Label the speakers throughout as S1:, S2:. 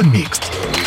S1: زون ميكس.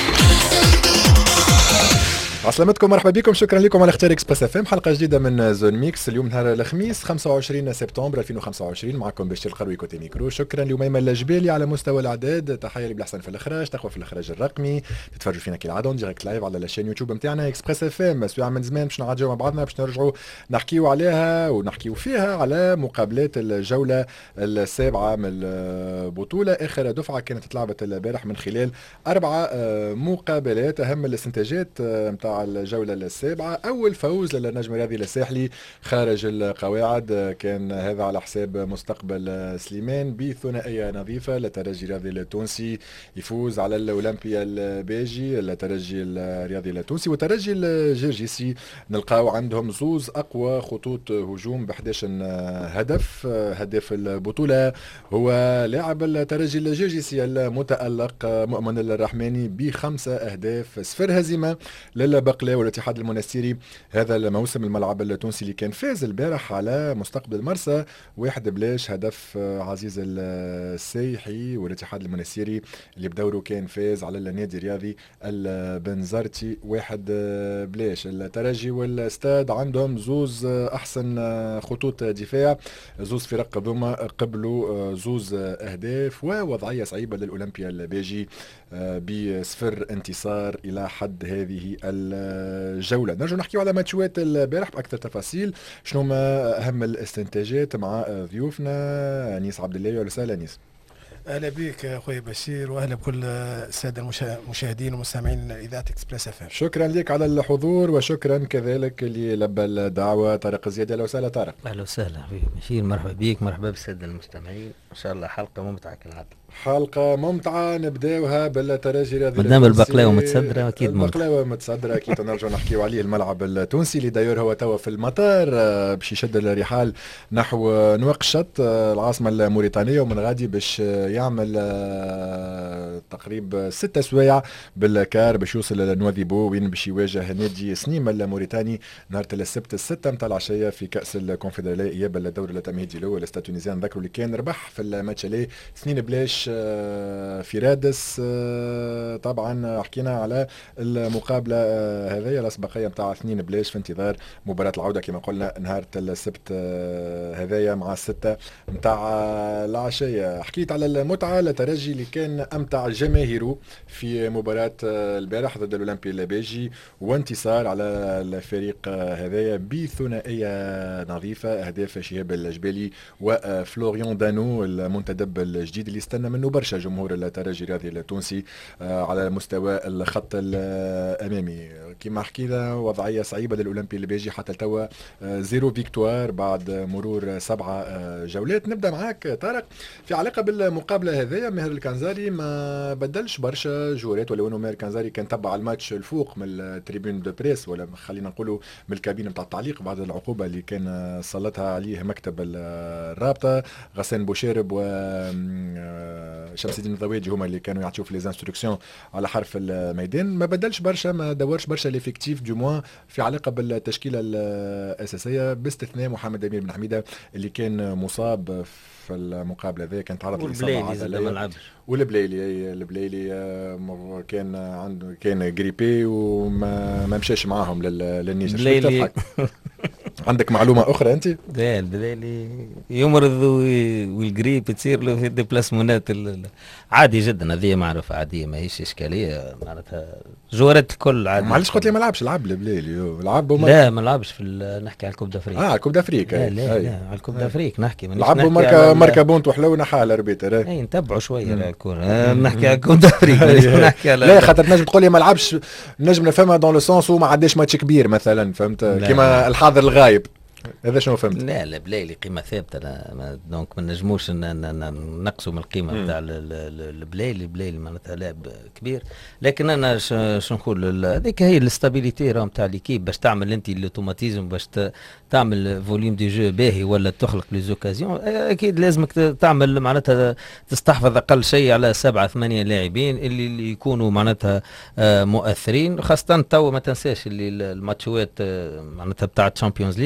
S1: عسلامتكم، مرحبا بكم، شكرا لكم على اختيار اكسبريس اف ام. حلقه جديده من زون ميكس اليوم نهار الخميس 25 سبتمبر 2025. معكم بشير القروي كوتي ميكرو. شكرا لأميمة الجبالي على مستوى الاعداد. تحيه لبلحسن في الاخراج، تقوى في الاخراج الرقمي. تتفرجوا فينا كالعاده ديريكت لايف على لاشين يوتيوب نتاعنا اكسبريس اف ام. سواء من زمان باش نعجوا مع بعضنا باش نرجعوا نحكيوا عليها ونحكيوا فيها على مقابلات الجوله السابعه من البطوله. اخر دفعه كانت تلعبت البارح من خلال 4 مقابلات. اهم الاستنتاجات نتاع الجولة السابعة: أول فوز للنجم الرياضي الساحلي خارج القواعد، كان هذا على حساب مستقبل سليمان بثنائية نظيفة. الترجي الرياضي التونسي يفوز على الأولمبيا البيجي، الترجي الرياضي التونسي والترجي الجرجيسي نلقاو عندهم زوز أقوى خطوط هجوم ب11 هدف. هداف البطولة هو لاعب الترجي الجرجيسي المتألق مؤمن الرحماني ب5 أهداف، 0 هزيمة للبقلاء والاتحاد المنستيري هذا الموسم. الملعب التونسي اللي كان فاز البارح على مستقبل مرسى 1-0، هدف عزيز السيحي، والاتحاد المنستيري اللي بدوره كان فاز على النادي الرياضي البنزرتي 1-0. الترجي والاستاد عندهم زوز احسن خطوط دفاع، زوز فرق ذوما قبلوا زوز اهداف، ووضعيه صعيبه للاولمبيا الباجي ب0 انتصار الى حد هذه الجولة. نرجع نحكي على ماتشات البارح بأكثر تفاصيل. شنو ما أهم الاستنتاجات مع ضيوفنا؟ أنيس عبد الله. ولا سهلا أنيس؟
S2: اهلا بك اخوي بشير، واهلا بكل الساده المشاهدين ومستمعين اذاعه اكسبريس اف ام.
S1: شكرا لك على الحضور، وشكرا كذلك اللي لبى الدعوه طارق زيادة. اهلا وسهلا طارق.
S3: اهلا وسهلا بشير، مرحبا بك، مرحبا بالساده المستمعين. ان شاء الله حلقه ممتعه كالعاده.
S1: حلقة ممتعة نبداوها بالترجي الرياضي
S3: مادام البقلاوة متصدرة أكيد
S1: البقلاوة متصدرة أكيد نرجع نحكيو عليه. الملعب التونسي اللي داير هو توا في المطار باش يشد الرحال نحو نواكشوط العاصمة الموريتانية، ومن غادي باش يعمل تقريبا 6 سوايع بالكار باش يوصل لنواذيبو وين باش يواجه نادي سنيم الموريتاني نهار السبت 6 متاع العشية في كأس الكونفدرالية إياب الدور التمهيدي الأول. الاستاد التونسي نذكروا اللي كان ربح في الماتش اللي 2-0 في رادس. طبعا حكينا على المقابلة هذه الأسبقية متاع 2-0 في انتظار مباراة العودة كما قلنا نهار السبت هذايا مع 6 متاع العشية. حكيت على المتعة، الترجي اللي كان أمتع جماهيره في مباراة البارح ضد الأولمبي الباجي، وانتصار على الفريق هذايا بثنائية نظيفة، أهداف شهاب الجبالي وفلوريان دانو المنتدب الجديد اللي استنى منه برشا جمهور الترجي الرياضي التونسي على مستوى الخط الامامي. كما حكينا وضعيه صعيبه للاولمبي الباجي حتى توا 0 فيكتوار بعد مرور 7 جولات. نبدا معاك طارق في علاقه بالمقابله هذيا. ماهر الكنزاري ما بدلش برشا جورات، ولو انه ماهر الكنزاري كان تبع الماتش الفوق من التريبيون دو بريس، ولا خلينا نقولوا من الكابينه نتاع التعليق بعد العقوبه اللي كان سلطها عليه مكتب الرابطه. غسان بوشارب و شمس الدين الضويجي هما اللي كانوا يعطيو في لي انستركسيون على حرف الميدان. ما بدلش برشا، ما دورش برشا ليفيكتيف دو موان في علاقه بالتشكيله الاساسيه، باستثناء محمد امير بن حميده اللي كان مصاب في المقابله ذي، كان تعرض
S3: لإصابه عضليه ما لعبش.
S1: والبليلي كان عنده كان جريبي وما مشاش معاهم للنيجر. عندك معلومه اخرى انت؟
S3: لا البليلي يمرض والجريب تصير له في الديبلاسمونات عادي جدا، هذه معرفه عاديه ما هيش اشكاليه معناتها جوارات الكل عادي.
S1: معلش قلت لي ما لعبش، لعب البليلي لعب
S3: لا ما لعبش في نحكي على الكوب دافريك.
S1: الكوب دافريك.
S3: لا على الكوب دافريك نحكي
S1: لعبوا ماركا بونت وحلو نحى على الاربيتر.
S3: اي نتبعوا شويه الكره نحكي على الكوب دافريك نحكي على
S1: لا خاطر نجم تقول لي ما لعبش، نجم نفهمها دون لو سونس وما عداش ماتش كبير مثلا، فهمت كيما الحاضر الغايب. هذا شنو فهمت؟
S3: لا بلايلي قيمه ثابته، دونك ما نجموش نقصوا من القيمه نتاع البلايلي معناتها لاعب كبير. لكن انا شو نقول، هذيك هي الاستابيليتي راه نتاع ليكيب باش تعمل انت الاوتوماتيزم، باش تعمل فوليوم دي جو باهي ولا تخلق لي زوكازيون. اكيد لازمك تعمل معناتها تستحفظ اقل شيء على 7-8 لاعبين اللي يكونوا معناتها مؤثرين، خاصه تو ما تنساش اللي الماتشوات معناتها بتاع الشامبيونز ليج انا حاسس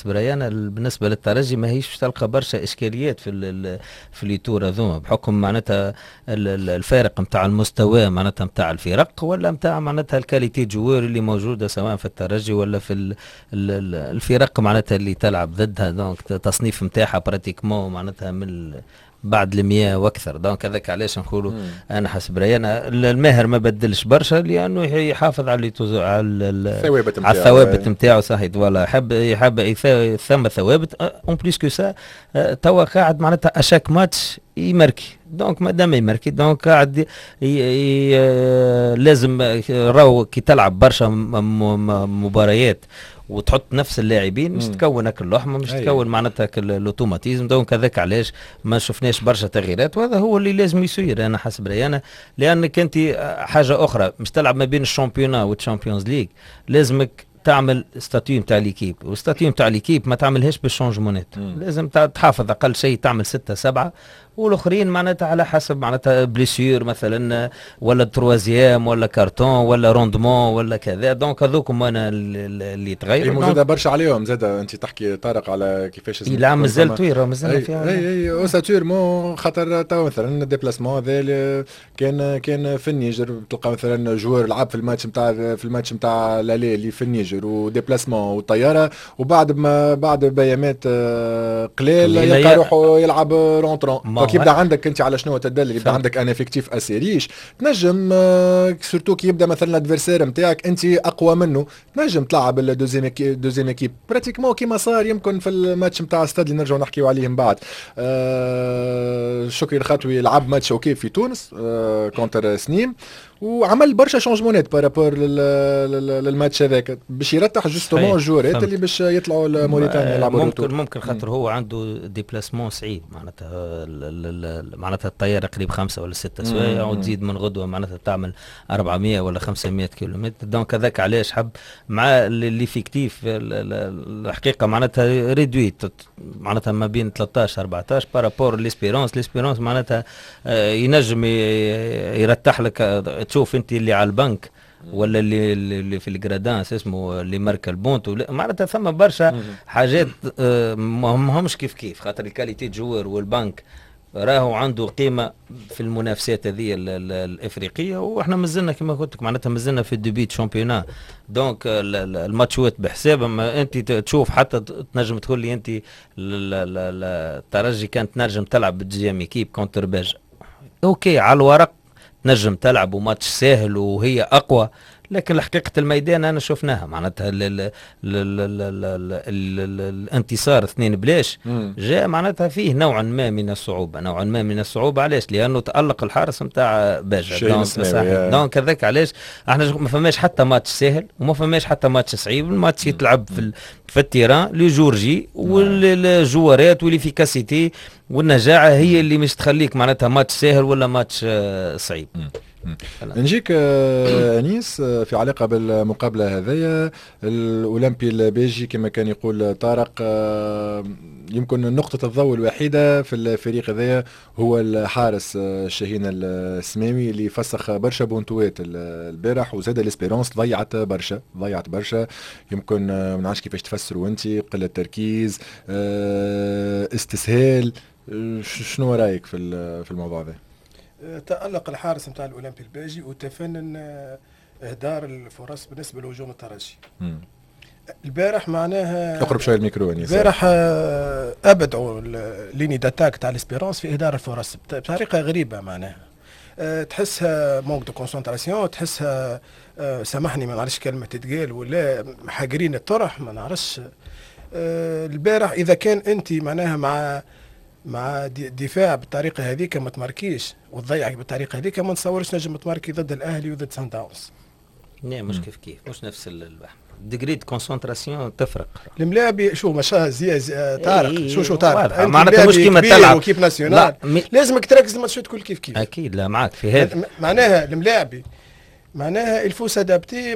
S3: حسب رايي انا بالنسبه للترجي ماهيش باش تلقى برشا اشكاليات في ليتور هذوما بحكم معناتها الفارق نتاع المستوى معناتها نتاع الفرق ولا نتاع معناتها الكاليتي جوار اللي موجوده سواء في الترجي ولا في الفرق معناتها اللي تلعب ضدها. دونك تصنيف نتاعها براتيكمون معناتها من بعد المياه واكثر. دونك هذاك علاش نقولوا انا حسب رايي انا الماهر ما بدلش برشا لانه يحافظ على الثوابت نتاعو. صحيح ولا يحب ثم ثوابت اون بليس كو سا توا قاعد معناتها اشاك ماتش يماركي. دونك ما دام يماركي دونك قاعد لازم راهو كي تلعب برشا مباريات وتحط نفس اللاعبين مش تكون هاك اللحمه مش تكون معناتها الاوتوماتيزم. دونك هذاك علاش ما شفناش برشا تغييرات وهذا هو اللي لازم يصير انا حسب رايي انا. لانك انت حاجه اخرى مش تلعب ما بين الشامبيونا والتشامبيونز ليج لازمك تعمل ستاتيو نتاع ليكيب والستاتيو نتاع ليكيب ما تعملهاش بالشونجمونات. لازم تحافظ اقل شيء تعمل 6 7 والاخرين معناتها على حسب معناتها بليسيور مثلا ولا تروازيام ولا كارتون ولا روندمون ولا كذا. دونك هذوكم انا اللي تغيروا
S1: زاد برشا عليهم. زاد انت تحكي طارق على كيفاش
S3: العام مازال طويل مازال فيها
S1: اي اوساتورمون خاطر تو مثلا الديبلاسمون هذا كان في النيجر تلقى مثلا جوار لعب في الماتش نتاع لالي اللي في النيجر وديبلاسمون والطياره بعد بيامات قليل يلقى روحه يلعب رونترون. يبدا عندك انت على شنو تدلل يبدا عندك ان افكتيف اسيريش تنجم سورتو كي يبدا مثلا الادفيرسير نتاعك انت اقوى منه تنجم تلعب الدوزيام ايكيب براتيكمون كيما صار يمكن في الماتش نتاع استاد اللي نرجعوا نحكيو عليه من بعد. شكري الخطوي لعب ماتش اوكي في تونس كونتر سنيم وعمل برشا شونجمونات بارابور للماتش هذاك باش يرتاح جوستومون الجورات اللي باش يطلعوا لموريتانيا يلعبوا
S3: ممكن خاطر هو عنده ديبلاسمون صعيب معناتها الطياره قريب 5 ولا 6 سوايع وتزيد من غدوه معناتها تعمل 400 ولا 500 كيلومتر. دونك هذاك علاش حب مع الليفيكتيف الحقيقه معناتها ريدويت معناتها ما بين 13 14 بارابور ليسبيرونس معناتها ينجم يرتاح لك تشوف انت اللي على البنك ولا اللي في الجرادانس اسمه اللي ماركا البونت معناتها ثم برشا حاجات ما همش كيف خاطر الكاليتي جوار والبنك راهو عنده قيمه في المنافسات هذه الافريقيه واحنا مازلنا كما قلت لك معناتها مازلنا في الديبيت شامبيونا. دونك الماتشوات بحساب اما انت تشوف حتى تنجم تقول لي انت الترجي كانت تنجم تلعب بالدوزيام ايكيب كونتر باج اوكي على الورق نجم تلعب وماتش سهل وهي اقوى لكن حقيقة الميدان انا شفناها معناتها الانتصار 2 بلاش جاء معناتها فيه نوعا ما من الصعوبة. علاش؟ لانه تألق الحارس نتاع باجا. دونك هذاك علاش احنا ما فماش حتى ماتش سهل وما فماش حتى ماتش صعيب. الماتش يتلعب في التيران لي جورجي والجوارات والافيكاسيتي والنجاعة هي اللي مش تخليك معناتها ماتش سهل ولا ماتش صعيب.
S1: نجيك انيس في علاقه بالمقابله هذيا الاولمبي البيجي كما كان يقول طارق يمكن نقطه الضوء الوحيده في الفريق هذايا هو الحارس شاهين السماوي اللي فسخ برشا بونتوات البارح وزاد الاسبيرونس ضيعت برشا يمكن ما نعرفش كيفاش تفسروا انت قله تركيز استسهال شنو رايك في الموضوع هذا؟
S2: تألق الحارس نتاع الأولمبي الباجي وتفنن إهدار الفرص بالنسبة لهجوم الترجي. البارح معناها
S1: اقرب شويه الميكرو.
S2: البارح أبدعوا ليني داتاك تاع الاسبيرونس في إهدار الفرص بطريقة غريبة معناها تحسها مونك دو كونسنتراسيون تحسها سامحني ما نعرفش كلمة تتقال ولا حاقرين الطرح ما نعرفش. البارح إذا كان أنت معناها مع دفاع بالطريقه هذيك ما تماركيش وتضيعك بالطريقه هذيك ما نتصورش نجم تماركي ضد الاهلي وضد سان داونز.
S3: لا مش كيف مش نفس الديجري دو كونسنتراسيون تفرق.
S2: الملاعب شو مشى طارق شو طارق
S3: معناتها مش كيما تلعب
S2: كيف ناسيونال لازمك تركز الماتشات كل كيف
S3: اكيد. لا معاك في هذا
S2: معناها الملاعبي معناها الفوس ادابتي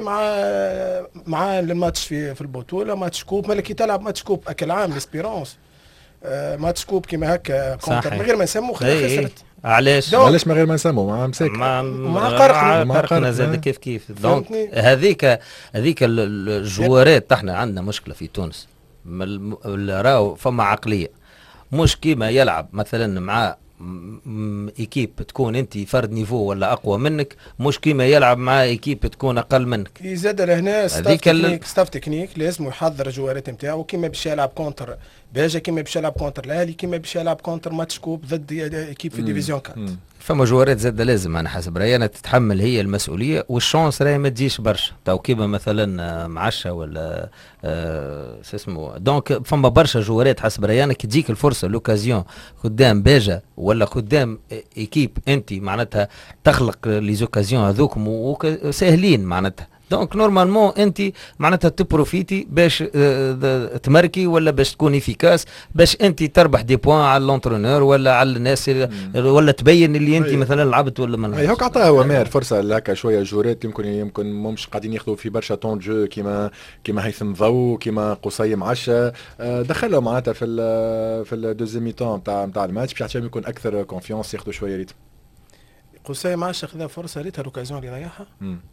S2: مع الماتش في البطوله ماتش كوب مالك تلعب ماتش كوب اكل عام لاسبيرونس ماتش كوب كيما هكا كونتر من غير ما نسموه خسرت.
S3: علاش
S1: من غير ما نسموه مع مساك
S2: مع
S3: قرقنا زاد كيف دونك هذيك الجوارات احنا عندنا مشكله في تونس راهو فما عقليه مش كيما يلعب مثلا مع ايكيب تكون انت فرد نيفو ولا اقوى منك، مش كيما يلعب مع ايكيب تكون اقل منك.
S2: يزاد لهنا ستاف تكنيك لازم يحضر الجوارات نتاعو كيما باش يلعب كونتر باجا، كيما باش يلعب كونتر الاهلي، كيما باش يلعب كونتر ماتش كوب ضد ايكيب في ديفيزيون 4.
S3: فما جوارات زاد لازم انا حسب رايي انا تتحمل هي المسؤوليه، والشانس راهي ما تجيش برشا تو كيما مثلا معشة ولا شو اسمه. دونك فما برشا جوارات حسب رايي انا كي تجيك الفرصه لوكازيون قدام باجا ولا قدام ايكيب انت معناتها تخلق لي زوكازيون هذوك ساهلين معناتها. دونك نورمالمون انت معناتها تبروفيتي باش تماركي ولا باش تكون افيكاس باش انت تربح دي بوان على لونترونور ولا على الناس ولا تبين اللي انت مثلا لعبت ولا ما لعبتش.
S1: هاك عطاها ومار فرصه هكا شويه جورات يمكن مش قاعدين ياخذوا في برشا طون جو كيما هيثم ضو كيما قصيم عشا دخلوا معناتها في الدوزيام ميتون نتاع الماتش باش يكون اكثر كونفيونس ياخذوا شويه ريتم.
S2: قصيم عشا خذا فرصه ريتها لوكازيون اللي ضيعها.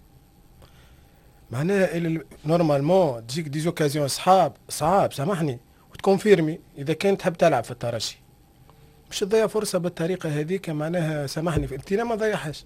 S2: معناها نورمالمون تجيك دي زوكازيون صعاب سامحني وتكونفيرمي اذا كانت تحب تلعب في الترجي مش تضيع فرصه بالطريقه هذيك. معناها سامحني انت ما ضيعهاش،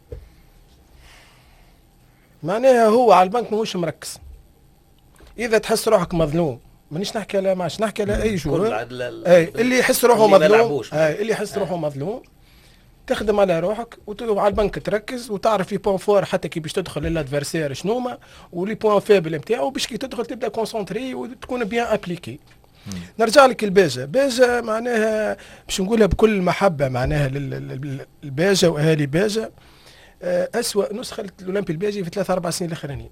S2: معناها هو على البنك ماهوش مركز. اذا تحس روحك مظلوم مانيش نحكي على ماش نحكي على اي جوار اللي يحس روحه مظلوم اللي يحس روحه مظلوم تخدم على روحك وعلى البنك تركز وتعرف لي بوان فور حتى كي باش تدخل للادفيرسير شنوما ولي بوان فيبل نتاعو باش كي تدخل تبدا كونسونتري وتكون بيان ابليكي. نرجع لك باجا معناها باش نقولها بكل محبه معناها الباجا واهالي باجا اسوأ نسخه الاولمبي الباجي في 3-4 سنين الاخرانيين.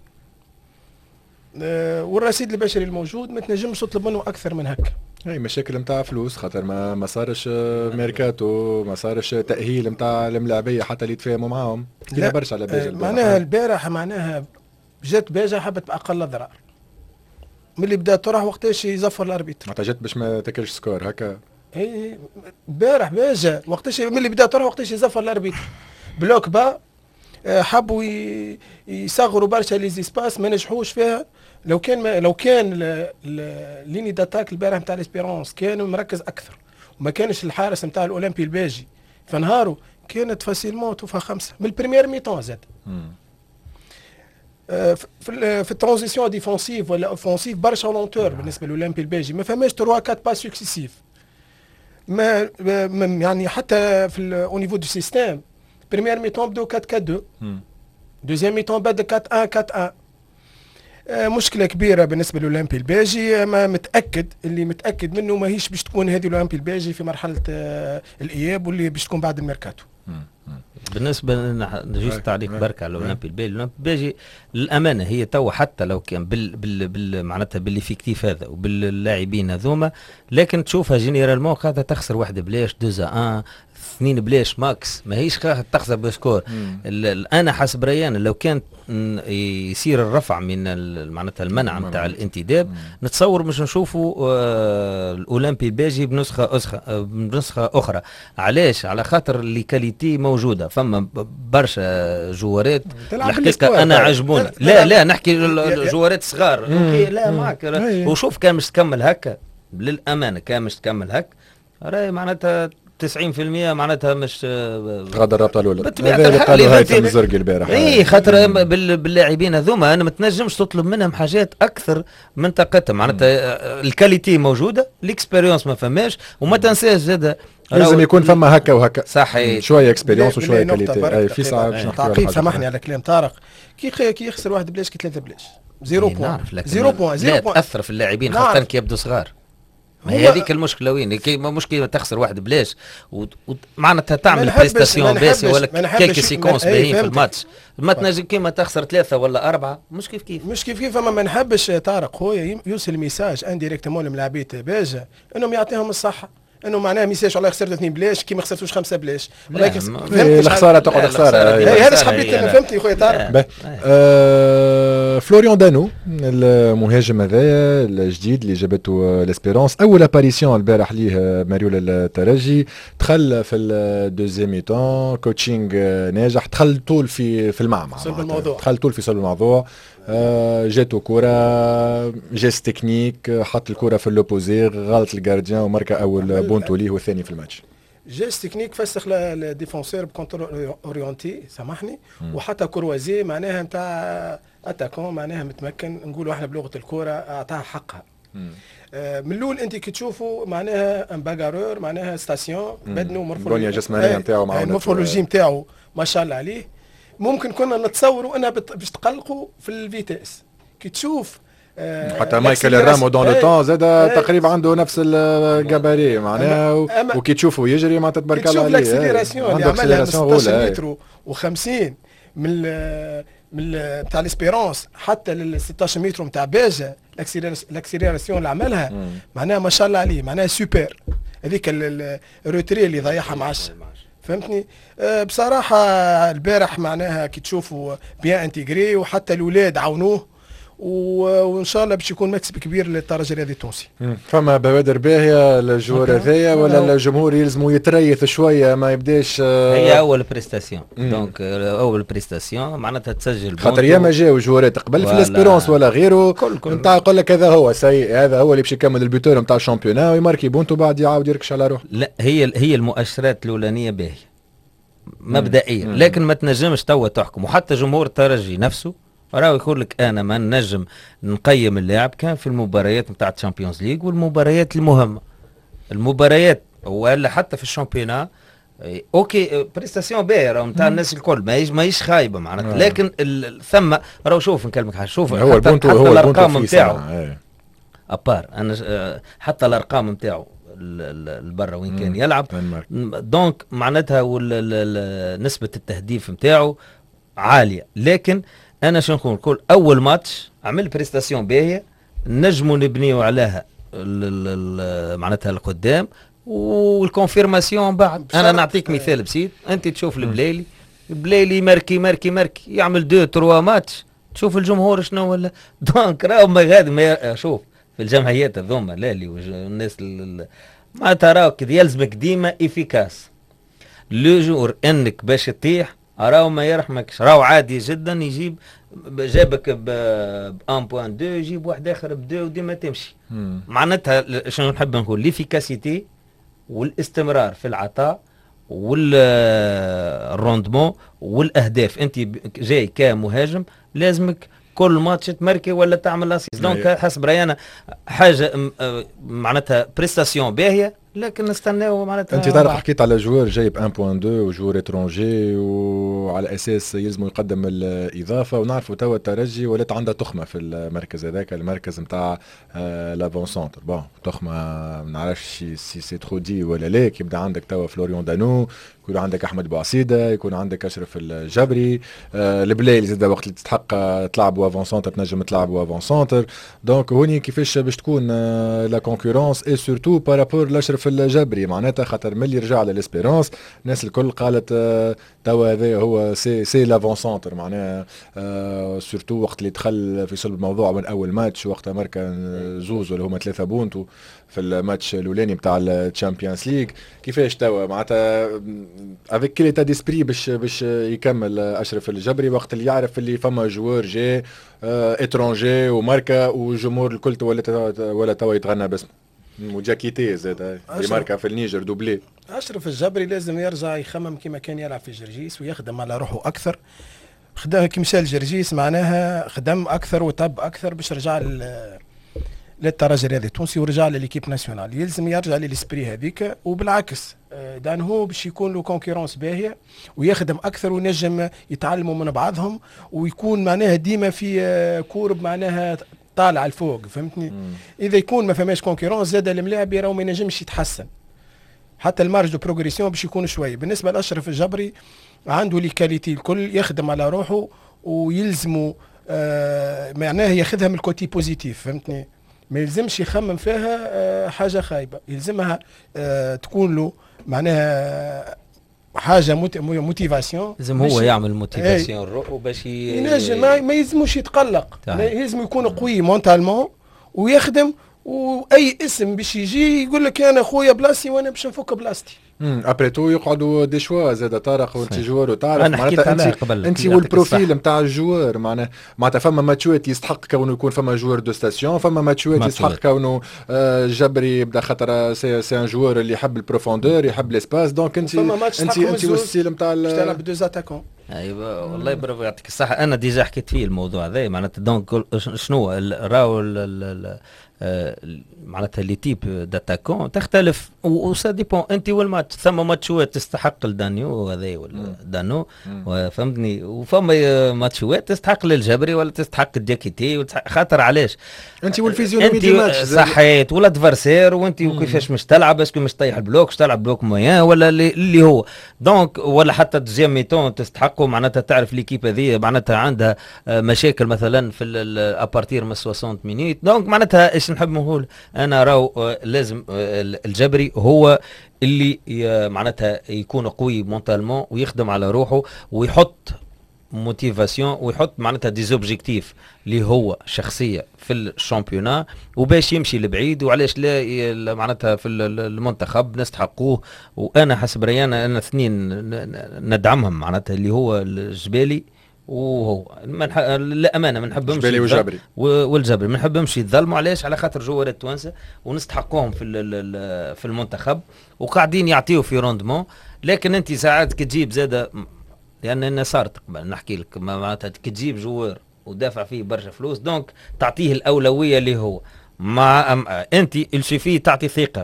S2: والرصيد البشري الموجود ما تنجمش تطلب منه اكثر من هكا.
S1: اي مشاكل نتاع فلوس خاطر ما صارش ميركاتو ما صارش تاهيل نتاع الملاعبيه حتى اللي يتفاهموا معاهم كنا برشا على باجا.
S2: معناها البارح معناها جات باجا حبت باقل ضرر من اللي بدا تروح وقتاش يزفر الاربيتر
S1: معناتها جات باش ما تاكلش سكور هكا.
S2: اي البارح باجا وقتاش من اللي بدا تروح وقتاش يزفر الاربيتر بلوك با حبوا يصغروا برشا لي زيسباس ما نجحوش فيها. لو كان ليني داتاك البارح نتاع ليسبيرونس كان مركز اكثر وما كانش الحارس نتاع الاولمبي الباجي فنهارو كانت فاسيلمون توفى 5 من البريمير ميتون زاد. في الترانزيسيون ديفونسيف ولا اوفونسيف برشا لونتور بالنسبه للاولمبي الباجي ما فماش 3 4 با سكسيسيف. ما يعني حتى في او نيفو دو سيستيم بريمير ميتون بدو 4-4-2 دوزيام ميتون بدا 4-1-4-1. مشكله كبيره بالنسبه للاولمبي الباجي. ما متاكد منه ماهيش باش تكون هذه الاولمبي الباجي في مرحله الاياب واللي باش تكون بعد الميركاتو.
S3: بالنسبه لنا نجيش تعليق برك على الاولمبي الباجي. الاولمبي الباجي للامانه هي تو حتى لو كان بال معناتها بالافكتيف هذا وباللاعبين هذوما لكن تشوفها جينيرالمون قاعده تخسر واحده بلاش 2-1 2 بلاش ماكس ماهيش تخسر بسكور. انا حسب ريان لو كان يصير الرفع من معناتها المنع نتاع الانتداب نتصور مش نشوفوا الاولمبي الباجي بنسخه اخرى. علاش؟ على خاطر اللي كاليتي موجوده فما برشا جوارات الحقيقه انا عجبوني. لا نحكي جوارات صغار لا معك وشوف كان مش تكمل هكا للامانه كان مش تكمل هكا راهي معناتها 90% معناتها مش
S1: غادر الرابطه الاولى.
S3: هذا اللي قالوا
S1: هيثم الزرقي البارح.
S3: اي خاطر باللاعبين هذوما انا ما تنجمش تطلب منهم حاجات اكثر من طاقتهم. معناتها الكاليتي موجوده الاكسبيريونس ما فماش وما تنساش زاد
S1: لازم يكون فما هكا وهكا
S3: صحيح
S1: شويه اكسبيريونس وشويه كاليتي. اي في ساعه باش نحكيو
S2: تعقيب سامحني على كلام طارق كي يخسر واحد بلاش كي 3 بلاش 0 بوان 0 بوان
S3: لا تاثر في اللاعبين خاطر كي يبدو صغار. ما هي هذيك المشكله وين مشكله تخسر واحد بلاش ومعناتها تعمل بريستاسيون باسي ولا كيك سيكونس باهيين في الماتش ما تنجم كيما تخسر 3 ولا 4 مش كيف
S2: اما ما نحبش طارق خويا يوصل ميساج انديريكتومون لملاعبيه باجا انهم يعطيهم الصحه انه معناها ميساج والله خسرت 2 بلاش كي ما خسرتوش 5 بلاش
S1: الخساره تقعد خساره.
S2: هذا حبيت فهمتني خويا طارق.
S1: فلوريان دانو المهاجم هذايا الجديد اللي جابته ليسبيرونس اول اباريسيون البارح ليه ماريول الترجي دخل في الدوزيام ميتون كوتشينغ ناجح دخل طول في المعمعة
S2: صلب الموضوع
S1: دخل طول في صلب الموضوع جاتو كرة جيست تكنيك، حط الكرة في اللوبوزي، غلط الجارديان وماركا اول بونتو ليه والثاني في الماتش.
S2: جيست تكنيك فسخ الديفونسور بكونترول اورينتي سامحني، وحتى كروازي معناها نتاع اتاكون معناها متمكن، نقولوا احنا بلغه الكوره اعطاها حقها. من الاول انت كي تشوفوا معناها ان باغارور معناها ستاسيون بدنه
S1: مورفولوجيا الجسمانيه نتاعو مع
S2: المورفولوجي نتاعو ما شاء الله عليه. ممكن كنا نتصوروا انها باش تقلقوا في الفيتاس كي تشوف
S1: حتى مايكل رامو دون لو طون زاد تقريبا عنده نفس الجاباري معناها، وكي تشوفه يجري ما تتبارك الله عليه.
S2: الاكسليراسيون اللي عملها من 16 متر و50 من بتاع الاسبيرونس حتى لل 16 متر نتاع باجا، الاكسليراسيون اللي عملها معناها ما شاء الله عليه، معناها سوبر. هذيك الروتري اللي ضيعها معش فهمتني. بصراحه البارح معناها كي تشوفوا بيان انتيغري، وحتى الاولاد عاونوه، وان شاء الله باش يكون مكسب كبير للترجي الرياضي التونسي.
S1: فما بوادر باهيه للجوار هذايا، ولا الجمهور يلزموا يتريث شويه ما يبداش؟
S3: هي اول بريستاسيون، دونك اول بريستاسيون معناتها تسجل
S1: خاطر ياما جاو جوارات قبل في الاسبيرونس ولا غيره نتاع يقول لك هذا هو سيء، هذا هو اللي باش يكمل البيتور نتاع الشامبيونا ويماركي بونتو بعد يعاود يركش على روحه.
S3: لا هي المؤشرات الاولانيه باهيه مبدئيا، لكن ما تنجمش توا تحكم. وحتى جمهور الترجي نفسه راهو يقول لك انا ما نجم نقيم اللاعب كان في المباريات نتاع الشامبيونز ليج والمباريات المهمه، المباريات ولا حتى في الشامبيونا اوكي بريستاسيون باهيه راهو نتاع الناس الكل ماهيش خايبه معناتها، لكن ثم راهو شوف نكلمك حاجه، شوف
S1: هو البونتو
S3: حتى
S1: هو
S3: الارقام نتاعو ابار انا حتى الارقام نتاعو البرا وين كان يلعب دونك معناتها نسبه التهديف نتاعو عاليه. لكن انا شنو نقول كل اول ماتش عمل بريستاسيون باهيه نجموا نبنيو عليها معناتها القدام والكونفيرماسيون بعد. انا نعطيك مثال بسيط، انت تشوف البليلي ماركي يعمل 2-3 ماتش، تشوف الجمهور شنو ولا دونك راهو ما غادي ما شوف في الجمعيات هذوما لا اللي الناس معناتها راهو كذا يلزمك ديما افيكاس لو جور انك باش تطيح راهو ما يرحمكش، راهو عادي جدا يجيب جابك ب 1.2 يجيب واحد اخر ب 2 وديما تمشي. معناتها شنو نحب نقول ليفيكاسيتي والاستمرار في العطاء والروندمون والاهداف. انت جاي كمهاجم لازمك كل ماتش تماركي ولا تعمل اسيس، دونك حسب رايي انا حاجه معناتها بريستاسيون باهيه، لكن نستناو معناتها.
S1: انت تعرف حكيت على جوار جايب 1.2 وجوار اترونجي وعلى اساس يلزموا يقدم الاضافه، ونعرفوا توا الترجي ولات عندها تخمه في المركز هذاك، المركز نتاع لافون سونتر. بون تخمه ما نعرفش سي ترو دي ولا لا، يبدا عندك توا فلوريون دانو، يكون عندك احمد بوعسيده، يكون عندك اشرف الجبري، البلايل زاد وقت اللي تستحق تلعبوا افون سونتر تنجم تلعبوا افون سونتر. دونك هوني كيفاش باش تكون لا كونكورونس اي سورتو بارابور لاشرف الجبري معناتها، خاطر ملي رجع للاسبيرونس الناس الكل قالت توا هذا هو سي لافون سونتر معناها، سورتو وقت اللي دخل في صلب الموضوع من اول ماتش وقتها ماركا زوز ولا هما 3 بونتو في الماتش الاولاني نتاع الشامبيونز ليج. كيفاش توا معناتها افيك كيل ايتا ديسبري باش يكمل اشرف الجبري وقت اللي يعرف اللي فما جوار جاي اترونجي وماركا والجمهور الكل ولا توا يتغنى باسمه وجاكيتي زاد اللي ماركا في النيجر دوبلي.
S2: اشرف الجبري لازم يرجع يخمم كما كان يلعب في جرجيس ويخدم على روحه اكثر. خدم كي مشى لجرجيس معناها خدم اكثر وتب اكثر باش رجع للترجي الرياضي التونسي ورجع لليكيب ناسيونال. يلزم يرجع للسبري هذيك، وبالعكس دان هو باش يكون له كونكورونس باهيه ويخدم اكثر وينجم يتعلموا من بعضهم ويكون معناها ديما في كورب معناها طالع الفوق فهمتني. اذا يكون ما فماش كونكورونس زاد الملاعب راهو ما ينجمش يتحسن، حتى المارج دو بروغريسيون باش يكون شويه. بالنسبه لاشرف الجبري عنده لي كاليتي الكل، يخدم على روحه ويلزموا معناها ياخذها من الكوتي بوزيتيف فهمتني، ما يلزمش يخمم فيها حاجه خايبه، يلزمها تكون له معناها حاجه موتيفاسيون،
S3: لازم هو يعمل موتيفاسيون روحه باش
S2: ينجم ما يلزموش يتقلق، لازم يكون قوي مونتالمون ويخدم، واي اسم باش يجي يقول لك انا خويا بلاصتي وانا باش نفك بلاصتي
S1: ابري تو يقعدوا دي شوا زاد طارق وانت جوار وتعرف
S3: معناتها
S1: انت والبروفيل نتاع الجوار معناتها فما ماتشوات يستحق كونه يكون فما جوار دو ستاسيون، فما ماتشوات يستحق كونه جبري يبدا خاطر سي ان جوار اللي يحب البروفوندور يحب ليسباس. دونك انت والستيل نتاع
S2: تلعب دو اتاكون.
S3: ايوه والله برافو يعطيك الصحه. انا ديجا حكيت فيه الموضوع هذا معناتها دونك شنو راهو معناتها لي تيب داتاكون تختلف وسا ديبون انت والماتش. ثم ماتشوات تستحق الدانيو هذا ولا دانو فهمتني، وفما ماتشوات تستحق للجبري ولا تستحق الدياكيتي خاطر علاش
S1: انت والفيزيونومي دي ماتش
S3: صحيت ولا ادفرسير وانت وكيفاش مش تلعب، اسكو مش طيح البلوك مش تلعب بلوك مويان ولا اللي هو دونك ولا حتى دوزيام ميتون تستحقه. معناتها تعرف ليكيب هذه معناتها عندها مشاكل مثلا في ابارتير من 60 مينيت. دونك معناتها ايش نحب نقول انا راهو لازم الجبري هو اللي معناتها يكون قوي مونتالمون ويخدم على روحه ويحط موتيفاسيون ويحط معناتها دي زوبجيكتيف اللي هو شخصيه في الشامبيونا وباش يمشي لبعيد. وعلاش لا معناتها في المنتخب نستحقوه. وانا حسب ريانا انا اثنين ندعمهم معناتها اللي هو الجبالي وهو للامانه ما نحبهمش
S1: جبالي وجبري
S3: والجبري ما نحبهمش يتظلموا. علاش؟ على خاطر جوارات توانسه ونستحقوهم في المنتخب وقاعدين يعطيوا في روندمون. لكن انت ساعات كتجيب زاده لان انا صارت قبل نحكي لك معناتها كتجيب جوار ودافع فيه برشا فلوس دونك تعطيه الاولويه اللي هو مع انت الشيفي تعطي ثقه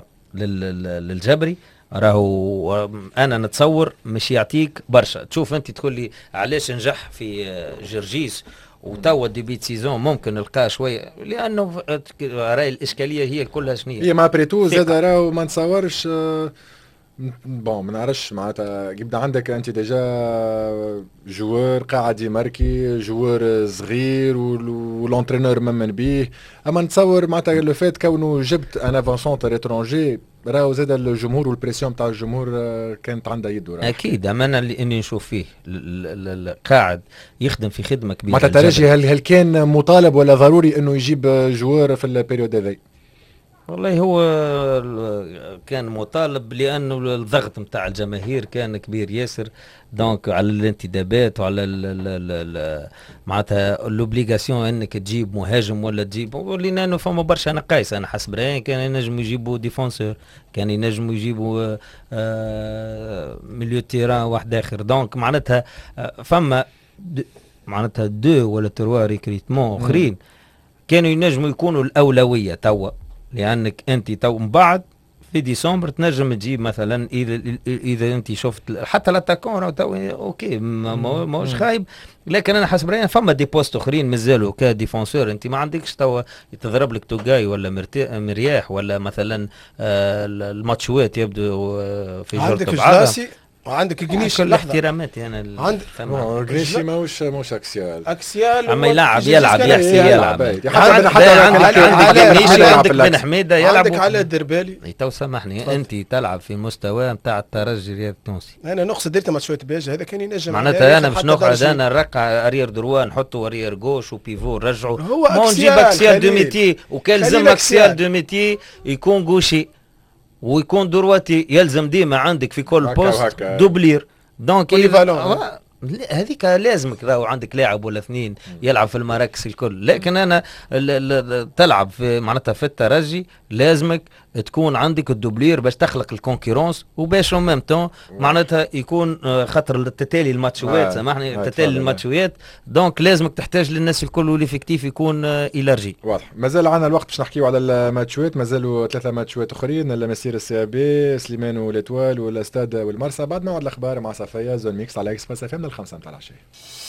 S3: للجبري. راهو انا نتصور مش يعطيك برشا. تشوف انت تقول لي علاش نجح في جرجيس وتوا ديبيت سيزون ممكن نلقاه شويه لانه راي الاشكاليه هي كلها شنية
S1: هي ما بريتو زاد راهو ما نتصورش بون ما نعرفش معناتها يبدا عندك انت ديجا جوار قاعد يماركي جوار صغير والونترينور ممن بيه. اما نتصور معناتها لو فات كونه جبت ان افونسونت ريترونجي راهو زاد الجمهور والبريسيون تاع الجمهور كانت عندها يده.
S3: اكيد اما انا اللي اني نشوف فيه قاعد يخدم في خدمه كبيره.
S1: معناتها ترجي هل كان مطالب ولا ضروري انه يجيب جوار في البيريود هذي؟
S3: والله هو كان مطالب لانه الضغط نتاع الجماهير كان كبير ياسر دونك على الانتدابات وعلى معناتها لوبليغاسيون انك تجيب مهاجم ولا تجيب لانه فما برشا نقايص. انا حسب رايي كان ينجموا يجيبوا ديفونسور كان ينجموا يجيبوا ميليو تيران واحد اخر. دونك معناتها فما معناتها دو ولا تروا ريكريتمون اخرين كانوا ينجموا يكونوا الاولويه توا لانك انت تو من بعد في ديسمبر تنجم تجيب مثلا اذا انت شفت حتى لاتاكون اوكي ماهوش خايب. لكن انا حسب رايي فما دي بوست اخرين مازالوا كديفونسور انت ما عندكش توا تضرب لك توجاي ولا مرياح ولا مثلا الماتشوات يبدو في
S2: عندك جلاسي وعندك جنيش.
S3: كل احتراماتي انا
S2: عندك
S1: جريشي ماهوش اكسيال
S3: اما يلعب يحسي يلعب
S1: عندك
S3: بن حميده يلعب
S2: عندك على الدربالي.
S3: تو سامحني انت تلعب في مستوى نتاع الترجي الرياضي التونسي.
S2: انا نقصد درت ماتشات باجه هذا كان ينجم
S3: معناتها انا مش نقعد انا نرقع اريير دروا نحطوا اريير جوش وبيفو نرجعوا
S2: هو
S3: نجيب اكسيال دو ميتي وكان لازم اكسيال دو ميتي يكون جوشي ويكون درواتي يلزم ديما عندك في كل بوست دوبلير. دونك هذيك لازمك راهو عندك لاعب ولا اثنين يلعب في المراكز الكل. لكن انا تلعب في معناتها في الترجي لازمك تكون عندك الدوبلير باش تخلق الكونكورونس وباش او ميم طون معناتها يكون خاطر التتالي الماتشوات سامحني التتالي الماتشوات دونك لازمك تحتاج للناس الكل والافكتيف يكون إلارجي.
S1: واضح. مازال عندنا الوقت باش نحكيو على الماتشوات. مازالوا 3 ماتشوات اخرين المسير السي بي سليمان والاتوال والاستاد والمرسى. بعد موعد الاخبار مع صفيه زون ميكس على اكسبريس اف ام من 5 متاع العشيه.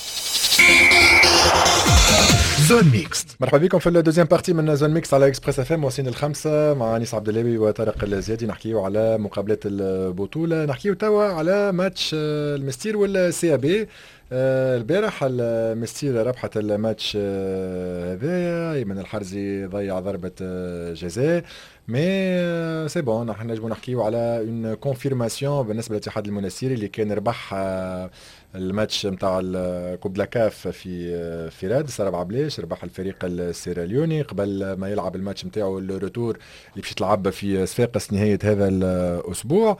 S1: زون ميكس مرحبا بكم في الدوزيام بارتي من زون ميكس على اكسبريس اف ام واصلين الخمسة مع انيس عبد الليبي وطارق الزيادي. نحكيو على مقابلات البطوله. نحكيو توا على ماتش المستير والسي بي. البارح المستير ربحت الماتش هذايا. ايمن الحرزي ضيع ضربه جزاء مي سي بون احنا نجمو نحكيو على اون كونفيرماسيون بالنسبه للاتحاد المنستيري اللي كان ربح الماتش نتاع الكوب لاكاف في رادس 4 بلاش، ربح الفريق السيراليوني قبل ما يلعب الماتش نتاعو الروتور اللي باش يتلعب في صفاقس نهايه هذا الاسبوع.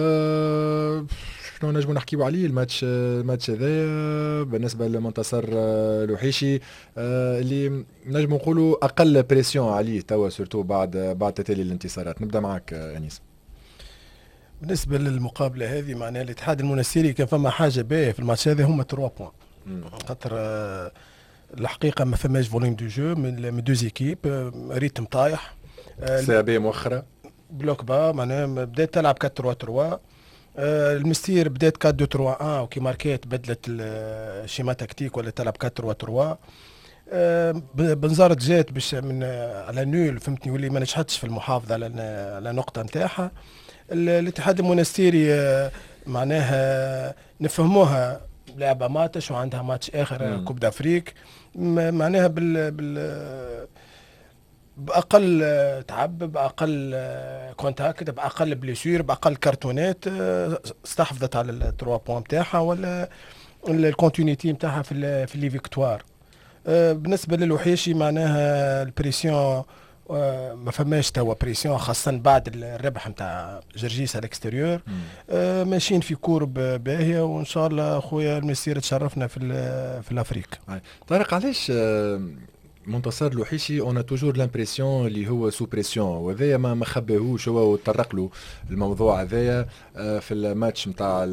S1: شنو نجمو نحكيو عليه الماتش هذا بالنسبه لمنتصر لوحيشي اللي نجمو نقولوا اقل بريسيون عليه توا سورتو بعد تتالي الانتصارات. نبدا معك انيس.
S2: بالنسبه للمقابله هذه معناها الاتحاد المنستيري كان فما حاجه باهيه في الماتش هذا هما 3 بوان، خاطر الحقيقه ما فماش فوليوم دو جو من دو زيكيب، ريتم طايح،
S1: سي بي موخره
S2: بلوك با معناها بدات تلعب 4-3-3، المستير بدات 4-2-3-1 وكي ماركات بدلت الشيما تكتيك ولا تلعب 4-3-3. بنزرت جات باش من على نول فهمتني، واللي ما نجحتش في المحافظه على نقطه نتاعها. الاتحاد المنستيري معناها نفهموها لعبه ماتش وعندها ماتش اخر كوب دافريك، معناها باقل تعب، باقل كونتاكت، باقل بليسير، باقل كرتونات، استحفظت على التروا بوان نتاعها ولا الكونتينيتي نتاعها في لي فيكتوار. بالنسبه للوحيشي معناها البريسيون ما فماش توا بريسيون، خاصه بعد الربح نتاع جرجيس على الاكستيريور. ماشيين في كورب باهيه، وان شاء الله خويا المسير تشرفنا في الافريق.
S1: طارق علاش منتصر الوحيشي اون توجور لامبرسيون اللي هو سو بريسيون، وهذايا ما خباهوش هو وتطرق له الموضوع هذايا في الماتش نتاع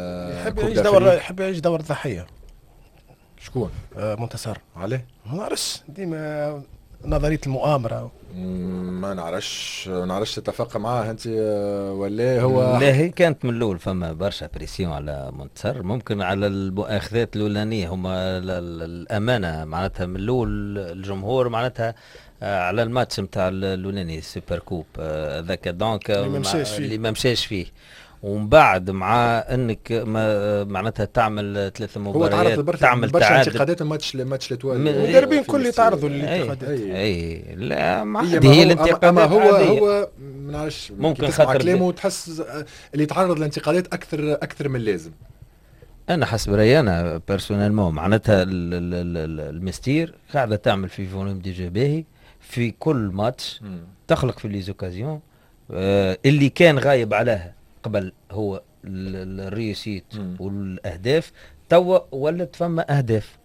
S2: يحب يعيش دور الضحيه.
S1: شكون؟
S2: منتصر.
S1: عليه؟
S2: ما نعرفش، ديما نظريه المؤامره.
S1: ما نعرفش تتفق معاه انت ولا هو؟
S3: لا، هي كانت من الاول فما برشا بريسيون على منتصر، ممكن على المؤاخذات الاولانيه هما الامانه معناتها من الاول الجمهور معناتها على الماتش نتاع الاولاني سوبر كوب ذاك دونك اللي ما مشاش فيه، ومن بعد مع انك معناتها تعمل 3 مباريات تعمل تعادل
S1: انتقادات الماتش التوالي
S2: المدربين كل يتعرضوا للانتقادات.
S3: اي لا ما هي الانتقادات،
S1: اما هو ما نعرفش
S3: ممكن خاطر
S1: كلامه تحس اللي يتعرض للانتقادات اكثر من اللازم.
S3: انا حسب رايي انا بيرسونيلمون معناتها المستير قاعده تعمل في فوليوم دي جو باهي في كل ماتش، تخلق في لي زوكازيون اللي كان غايب عليها قبل هو الريوسيت والاهداف. توا ولت فما اهداف.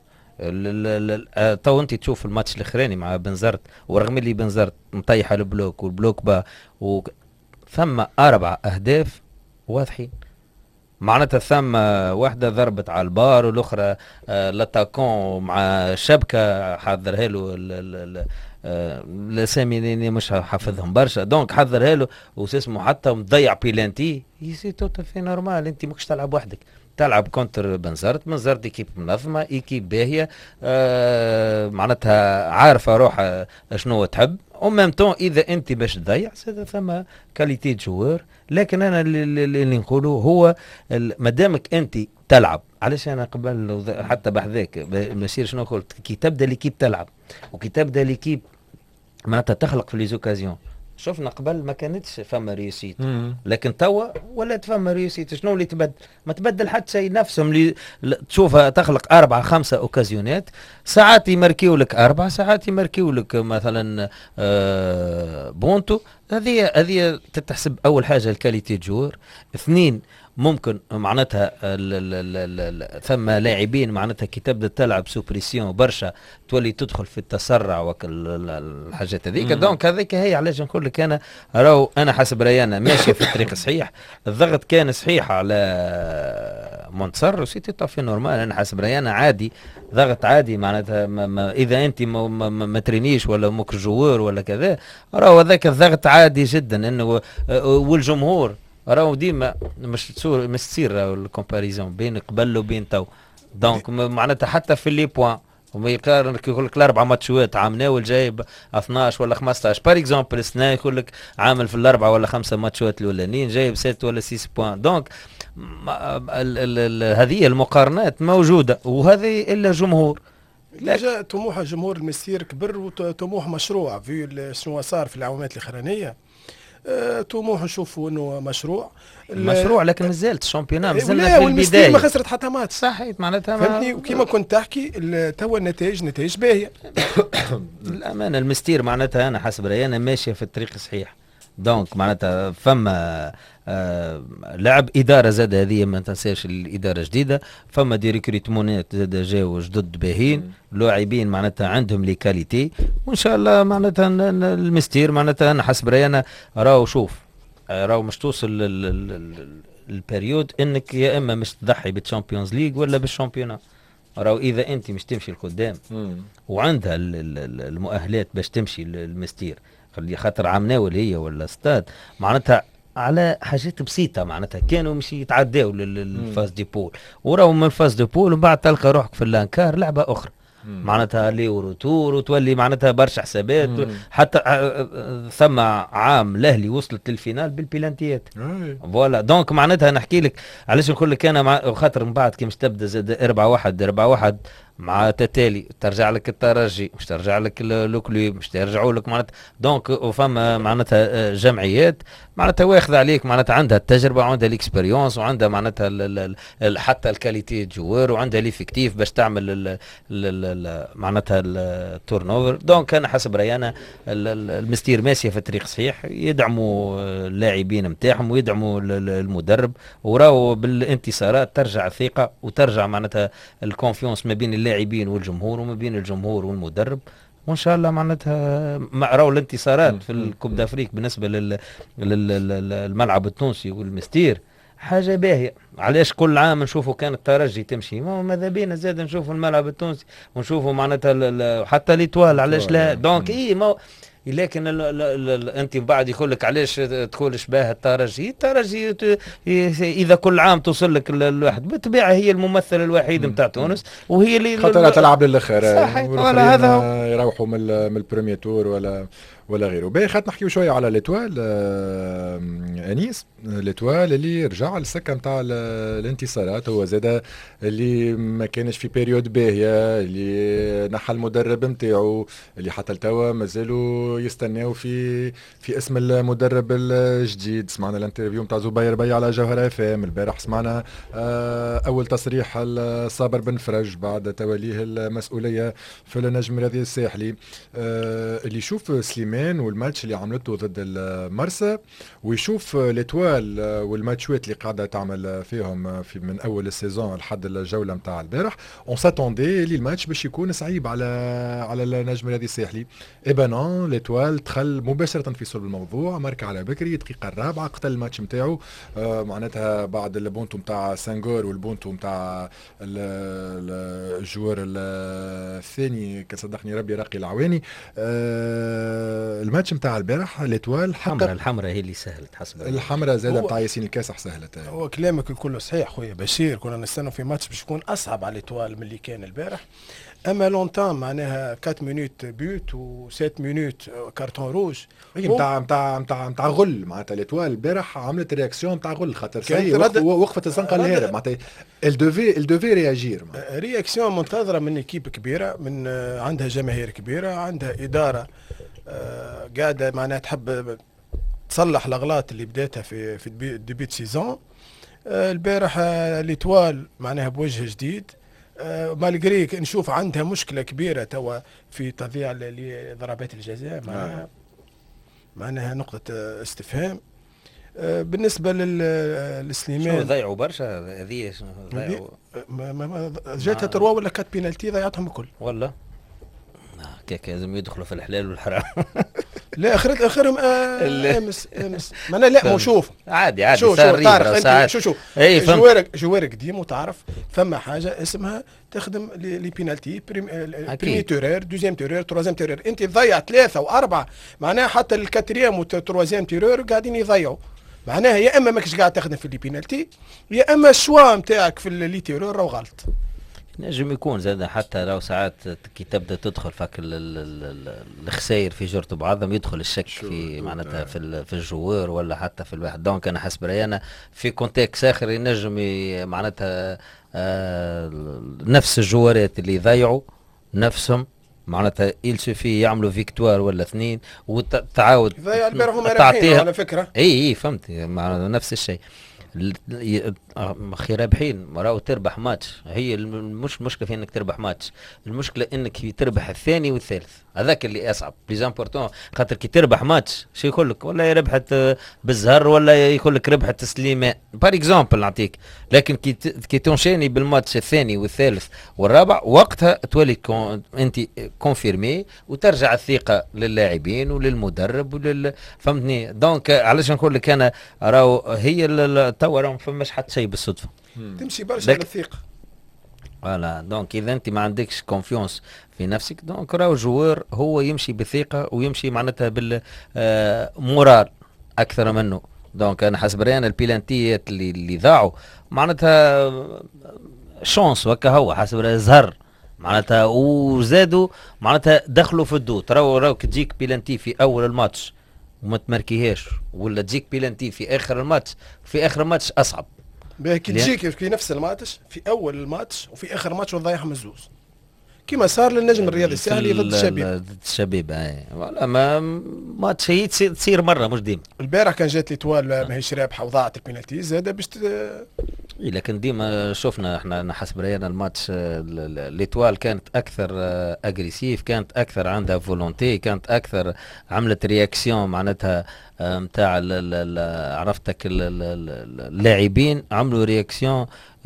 S3: تو انت تشوف الماتش الاخراني مع بنزرت، ورغم اللي بنزرت مطيحه البلوك والبلوك با ثم 4 أهداف واضحين، معناتها ثم واحدة ضربت على البار والاخرى لاتاكون مع شبكة حضرها له الاسامي مش حافظهم برشا، دونك حضرها له واسمه حتى مضيع بيلانتي. يسي توتا في نورمال، انت ماكش تلعب وحدك، تلعب كونتر بنزرت ايكيب منظمه، ايكيب باهيه معناتها عارفه روحها شنو تحب، ومام طون اذا انت باش تضيع ثم كاليتي جوار. لكن انا اللي نقوله هو مادامك انت تلعب، علاش انا قبل حتى بحذاك مسير شنو قلت، كي تبدا ليكيب تلعب وكي تبدا ليكيب معناتها تخلق في لي زوكازيون. شفنا قبل ما كانتش فما ريوسيت، لكن توا ولات فما ريوسيت. شنو اللي تبدل؟ ما تبدل حتى شيء، نفسهم اللي تشوفها تخلق 4-5 اوكازيونات، ساعات يماركيو لك 4، ساعات يماركيو لك مثلا بونتو. هذه تتحسب اول حاجه الكاليتي جوار. 2 ممكن معناتها ثم لاعبين معناتها كي تبدا تلعب سوبريسيون برشا تولي تدخل في التسرع والحاجات هذيك. دونك هذيك هي علاش نقول لك انا راهو انا حسب رايي ماشي في الطريق الصحيح. الضغط كان صحيح على منتصر وسيتي طافي نورمال. انا حسب رايي عادي، ضغط عادي معناتها اذا انت ما ترينيش ولا موك جوار ولا كذا، راهو هذاك الضغط عادي جدا. انه والجمهور راهو ديما مش تصير الكومباريزون بين قبل وبين تو. دونك معناتها حتى في لي بوان وما يقارن يقول لك ال4 ماتشات عامناول جايب 12 ولا 15 بار اكزومبل، سنا يقول لك عامل في ال4 ولا 5 ماتشات الاولانيين جايب 6 ولا 6 بوان. دونك هذه المقارنات موجوده، وهذه الا جمهور.
S2: طموح جمهور المسير كبر وطموح مشروع في شنو صار في العوامات الاخرانيه. طموح نشوفوا انه مشروع
S3: لكن مازالت الشامبيونات
S2: مازلنا في البدايه ما خسرت حتى ماتش
S3: صحيح معناتها
S2: فهمتني. وكما كنت تحكي توا النتائج باهيه.
S3: الامانه المستير معناتها انا حسب رايي انا ماشيه في الطريق الصحيح. دونك معناتها فما لعب اداره زاد هذه ما تنساش الاداره جديده فما دي ريكريتمونات زاد جاو جدد باهين لاعبين معناتها عندهم لي كاليتي وان شاء الله معناتها المستير معناتها انا حسب رايي انا راهو شوف راهو مش توصل البريود انك يا اما مش تضحي بالتشامبيونز ليج ولا بالشامبيونات. راهو اذا انت مش تمشي لقدام وعندها المؤهلات باش تمشي المستير خاطر عمناول هي ولا استاد معناتها على حاجات بسيطة معناتها كانوا مش يتعداو للفاز دي بول وراهو من الفاز دي بول ومن بعد تلقى روحك في اللانكار لعبة أخرى معناتها لي وروتور وتولي معناتها برشا حسابات حتى ثم عام الاهلي وصلت للفينال بالبيلانتيات فوالا. دونك معناتها نحكي لك علاش نقول لك انا خاطر من بعد كي مش تبدا زاد 4-1 مع تتالي ترجع لك الترجي مش ترجع لك الكلوب مش ترجعوا لك معناتها. دونك وفما معناتها جمعيات معناتها واخذ عليك معناتها عندها التجربه وعندها الاكسبيريونس وعندها معناتها حتى الكاليتي جوار وعندها ليفيكتيف باش تعمل معناتها التورن اوفر. دونك انا حسب رايي انا المستير ماشيه في الطريق صحيح يدعموا اللاعبين نتاعهم ويدعموا المدرب وراو بالانتصارات ترجع الثقه وترجع معناتها الكونفيونس ما بين اللاعبين والجمهور وما بين الجمهور والمدرب وان شاء الله معناتها راهو الانتصارات في الكوب دافريك بالنسبه للملعب التونسي والمستير حاجه باهيه. علاش كل عام نشوفوا كان الترجي تمشي ماذا بينا زاد نشوفوا الملعب التونسي ونشوفوا معناتها حتى ليتوال علاش لا. دونك لكن انت من بعد يقول لك علاش تقول شباه الترجي اذا كل عام توصل لك الواحد بالطبيعه هي الممثل الوحيد نتاع تونس وهي اللي
S1: خاطر تلعب للاخر
S3: ولا هذا
S1: يروحوا من البريمير تور ولا غيره. باهي خاطر نحكيو شويه على ليتوال انيس ليتوال اللي رجع للسكه نتاع الانتصارات هو زاد اللي ما كانش في بيريود باهيه اللي نحى المدرب نتاعو اللي حتى لتوا مازالوا يستناو في اسم المدرب الجديد. سمعنا الانترفيو نتاع زبير بي على جوهر اف ام البارح سمعنا اول تصريح صابر بن فرج بعد توليه المسؤوليه في النجم الرياضي الساحلي اللي يشوف سليمان والماتش اللي عملته ضد المرسى ويشوف ليتوال والماتشات اللي قاعده تعمل فيهم من اول السيزون لحد الجوله نتاع البارح اون ساتوندي اللي الماتش باش يكون صعيب على النجم الرياضي الساحلي. نون ليتوال دخل مباشره في صلب الموضوع مارك على بكري الدقيقه الرابعه قتل الماتش نتاعو معناتها بعد البونتو نتاع سانغور والبونتو نتاع الجوار الثاني كصدقني ربي راقي العواني. الماتش نتاع البارح ليتوال
S3: الحمراء هي اللي سهلت حسب
S1: الحمراء زاده نتاع ياسين الكاسح سهلت.
S2: هو كلامك الكل صحيح خويا بشير كنا نستنى في ماتش باش يكون اصعب على ليتوال من اللي كان البارح. اما لونتان معناها 4 مينوت بيوت و7 مينوت كارتون روج
S1: نتاع غل معناتها ليتوال البارح عملت رياكسيون نتاع غل خاطر وقفت الزنقه الهارب معناتها الدوفي رياجير
S2: رياكسيون منتظره من ايكيب كبيره من عندها جماهير كبيره عندها اداره قاعده معناها تحب تصلح الاغلاط اللي بداتها في ديبيت سيزون. البارح ليتوال معناها بوجه جديد مالغري نشوف عندها مشكله كبيره توا في تضييع ضربات الجزاء معناها نقطه استفهام. بالنسبه لسليمان
S3: ضيعوا برشا هذه ضيعوا
S2: جاتها 3 ولا 4 بينالتي ضيعتهم الكل
S3: والله كيك لازم يدخلوا في الحلال والحرام.
S2: لا اخرهم امس ما انا لا مو شوف
S3: عادي
S2: شو تعرف انت شو جوارك قديم وتعرف ثم حاجه اسمها تخدم لي بينالتي بريمي تورير دوزيام تورير تروازيام تورير. انت تضيع 3 و4 معناها حتى الكاتريام والتروازيام تورير قاعدين يضيعوا معناها يا اما ماكش قاعد تخدم في لي بينالتي يا اما الشوا نتاعك في لي تورير راهو غلط.
S3: نجم يكون زاد حتى لو ساعات كي تبدا تدخل فك الخسائر في جرة بعضهم يدخل الشك في معناتها في الجوار ولا حتى في الواحد. دونك انا حسب رايي انا في كونتكست اخر ينجم معناتها نفس الجوارات اللي يضيعوا نفسهم معناتها يل سوفي يعملوا فيكتوار ولا 2 وتعاود
S2: زي البارح هما رابحين
S3: تعطيها
S2: على فكره.
S3: اي فهمت مع نفس الشيء. اخي رابحين راهو تربح ماتش، هي مش المشكله في انك تربح ماتش، المشكله انك تربح الثاني والثالث، هذاك اللي اصعب بليز امبورتون. خاطر كي تربح ماتش شو يقول لك ولا ربحت بالزهر ولا يقول لك ربحت سليمان بار اكزومبل نعطيك، لكن كي تنشيني بالماتش الثاني والثالث والرابع وقتها تولي انت كونفيرمي وترجع الثقه للاعبين وللمدرب فهمتني. دونك علاش نقول لك انا راهو هي توا راهو ما فماش حتى شيء بالصدفه،
S2: تمشي برشا على الثقه.
S3: فوالا دونك اذا انت ما عندكش كونفيونس في نفسك دونك راهو جوار هو يمشي بثقه ويمشي معناتها بالمورال اكثر منه. دونك انا حسب رايي البيلانتيات اللي ضاعوا معناتها شونس وكا هو حسب رايي زهر معناتها وزادوا معناتها دخلوا في الدوت. راهو تجيك بيلانتي في اول الماتش وما تماركيهاش، ولا تجيك بيلانتي في اخر الماتش، في اخر الماتش اصعب.
S2: كي تجيك في نفس الماتش في اول الماتش وفي اخر ماتش وضيعها مزوز كما صار للنجم الرياضي الساهلي ضد الشبيب.
S3: ضد الشبيب ولا ما ماتش هي تصير مره مش ديما.
S2: البارح كان جات ليتوال ماهيش رابحه وضاعت البينالتي زاد باش
S3: لكن ديما شفنا احنا حسب راينا الماتش ليتوال كانت اكثر اجريسيف، كانت اكثر عندها فولونتي، كانت اكثر عملت رياكسيون معناتها نتاع عرفتك اللاعبين عملوا رياكسيون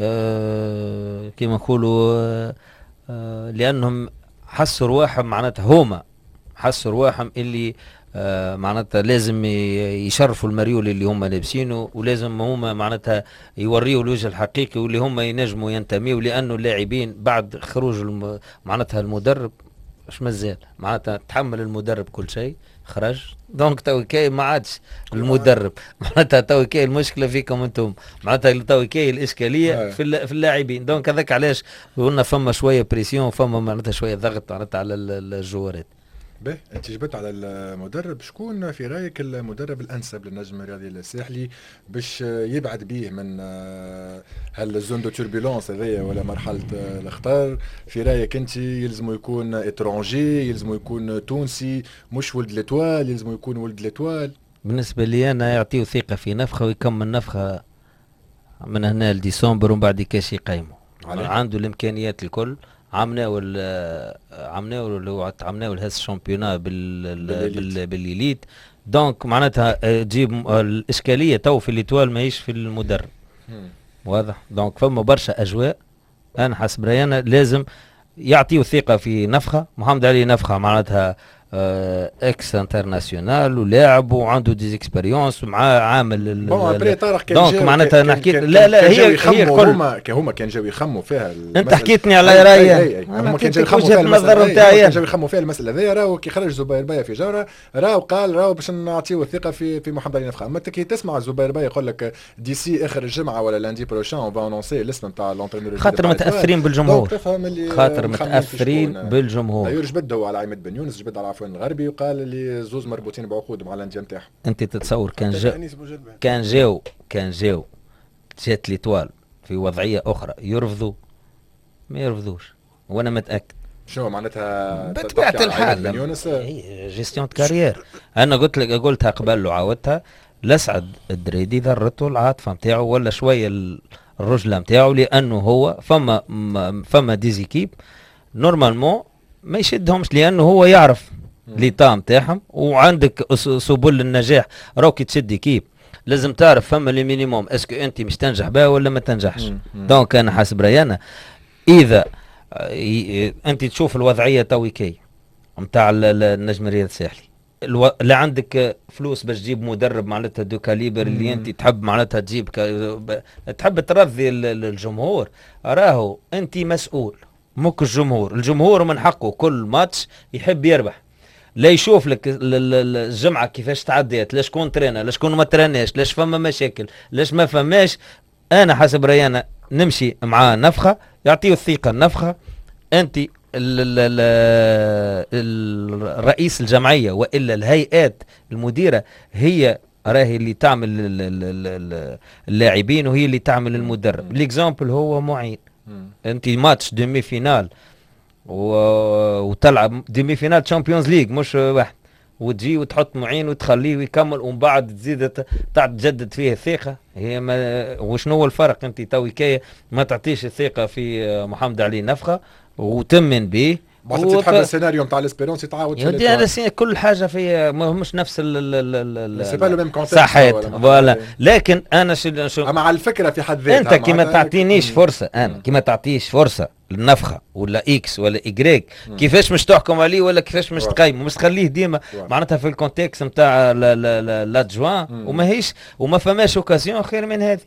S3: كيما نقولوا لانهم حسوا رواحهم معناتها هما حسوا رواحهم اللي معناتها لازم يشرفوا المريول اللي هم لابسينه، ولازم هما معناتها يوريوا الوجه الحقيقي واللي هم ينجموا ينتميوا، لانه اللاعبين بعد خروج معناتها المدرب مش مازال معناتها تحمل المدرب كل شيء خرج. دونك تو كاي ما عادش المدرب معناتها تو كاي المشكله فيكم انتم معناتها تو كاي الاشكاليه في اللاعبين. دونك هذاك علاش قلنا فما شويه بريسيون فما معناتها شويه ضغط معناتها على الجوارات.
S1: باهي انت جبت على المدرب، شكون في رايك المدرب الانسب للنجم الرياضي الساحلي باش يبعد بيه من هالزون دو توربولونس هذيا ولا مرحله الاخطار؟ في رايك انت يلزم يكون اترونجي، يلزم يكون تونسي مش ولد ليتوال، يلزم يكون ولد ليتوال؟
S3: بالنسبه لي انا يعطيه ثقه في نفخه ويكمل نفخه من هنا لديسمبر ومن بعد كاش يقيمه عنده الامكانيات الكل. عملناو هذا الشامبيونا بالليليت. دونك معناتها تجيب الاشكاليه تو في ليتوال ماهيش في المدرب واضح. دونك فما برشا اجواء انا حسب رايي انا لازم يعطيو ثقه في نفخه. محمد علي نفخه معناتها اكس انترناسيونال ولاعب وعنده ديز اكسبيريونس ومعاه عامل
S1: دونك
S3: معناتها نحكي لا هي
S1: هما كان جاو يخموا فيها.
S3: انت حكيتني على رايي
S1: هما كان جاو يخموا فيها المساله نتاعي، كان جاو يخموا فيها المساله هذيا. راهو كي خرج زبير بايا في جوره راهو قال راهو باش نعطيو الثقه في محمد علي نفخه. اما كي تسمع زبير بايا يقول لك ديسي اخر الجمعه ولا لاندي بروشان اون فا انونسي الاسم نتاع لونترينور
S3: خاطر متاثرين بالجمهور،
S1: خاطر
S3: متاثرين بالجمهور.
S1: ايوا جبدوا على عماد بن يونس، جبد على عفان الغربي، وقال اللي زوز مربوطين بعقود مع الانديه نتاعهم.
S3: انت تتصور كان جاو جات ليتوال في وضعيه اخرى يرفضوا ما يرفضوش، وانا متاكد.
S1: شنو معناتها
S3: بطبيعه الحال جيستيون كارير. انا قلتها قبل وعاودتها. لسعد الدريدي ذرته العاطفه نتاعو ولا شويه الرجله نتاعو، لانه هو فما ديزيكيب نورمالمون ما يشدهمش، لانه هو يعرف ليطا نتاعهم. وعندك سبل النجاح راكي تشد كيب لازم تعرف فما لي مينيموم اسكو انت مش تنجح بها ولا ما تنجحش. دونك انا حسب رايي انا اذا انت تشوف الوضعيه تويكي نتاع النجم الرياضي الساحلي، لا عندك فلوس باش تجيب مدرب معناتها دو كاليبر اللي انت تحب معناتها تجيب تحب ترضي الجمهور. راهو انت مسؤول موك الجمهور من حقه كل ماتش يحب يربح. لا يشوف لك الجمعه كيفاش تعديت، لا شكون ترينا لا شكون ما تريناش، لاش فما مشاكل لاش ما فماش. انا حسب رايي انا نمشي مع نفخه يعطيه الثقه النفخه. انت الرئيس الجمعيه والا الهيئات المديره هي راهي اللي تعمل اللاعبين وهي اللي تعمل المدرب. ليكزامبل هو معين. انت ماتش دومي فينال وتلعب ديمي فينال تشامبيونز ليج مش واحد، وتجي وتحط معين وتخليه ويكمل ومن بعد تزيد تجدد فيه الثقه. هي ما وشنو هو الفرق؟ انت توي كي ما تعطيش الثقه في محمد علي نفخه وتمن به
S1: بعد تحب السيناريو نتاع الاسبيرونس يتعاود
S3: في كل حاجه في مش نفس
S1: سي با لو ميم كونتكست
S3: صحيت فوالا. لكن انا
S1: اما على الفكره في حد ذاتها
S3: انت كيما تعطينيش فرصه، انا كيما تعطيش فرصه للنفخه ولا اكس ولا ايكغيك كيفاش مش تحكم عليه ولا كيفاش مش تقيمه، مش تخليه ديما معناتها في الكونتكست نتاع لادجوان وماهيش وما فماش اوكازيون خير من هذه.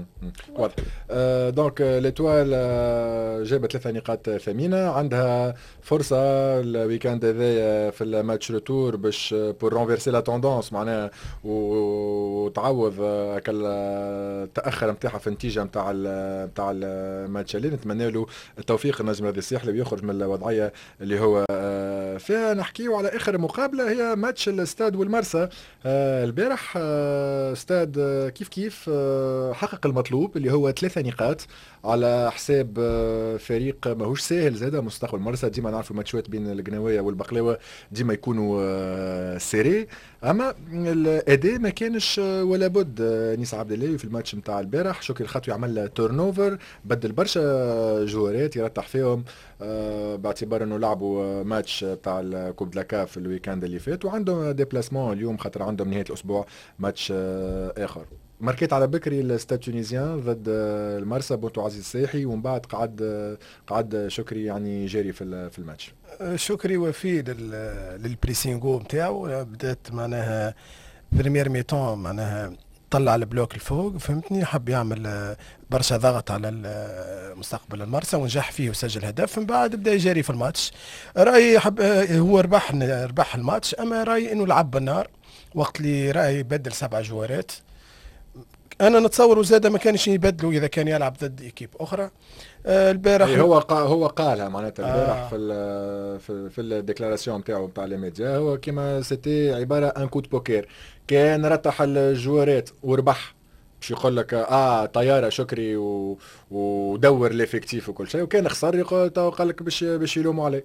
S1: دونك ليتوال جابت 3 نقاط ثمينه، عندها فرصه الويكاند هذايا في الماتش روتور باش بور رونفيرسي لا توندونس معناها وتعوض التاخر نتاعها في النتيجه نتاع الماتش اللي نتمنى له التوفيق النجم هذا الساحلي ويخرج من الوضعيه اللي هو فيها. نحكيو على اخر مقابله هي ماتش الاستاد والمرسى البارح. استاد كيف حقق المطلوب اللي هو 3 نقاط على حساب فريق ماهوش ساهل زاد مستقبل مرسى. ديما نعرفوا ماتشات بين القناويه والبقلاوه ديما يكونوا سيري، اما الاداء ما كانش ولا بد. نيس عبد الله في الماتش نتاع البارح شكري الخطوي عمل تورن اوفر، بدل برشا جوارات يرتاح فيهم باعتبار انه لعبوا ماتش تاع الكوب دلاكا في الويكاند اللي فات وعندهم ديبلاسمون اليوم خاطر عندهم نهايه الاسبوع ماتش اخر. ماركيت على بكري الاستاد تونيزيان ضد المرسى بونتو عزيز الساحي ومن بعد قعد شكري يعني جاري في الماتش.
S2: شكري وفي للبريسينغو نتاعو، بدات معناها بريمير ميتون معناها طلع البلوك الفوق فهمتني، حب يعمل برشا ضغط على مستقبل المرسى ونجح فيه وسجل هدف. من بعد بدا يجاري في الماتش. رايي حب هو ربح الماتش، اما رايي انه لعب بالنار وقت اللي رايي بدل 7 جوارات. انا نتصور وزاد ما كانش يبدلوا اذا كان يلعب ضد ايكيب اخرى. البارح
S1: هو قالها معناتها البارح في الديكلاراسيون نتاعو نتاع لي ميديا، هو كيما سيتي عباره ان كوت بوكير، كان رتح الجوارات وربح باش يقول لك طياره شكري ودور ليفيكتيف وكل شيء، وكان خسر قال لك باش يلوموا عليه.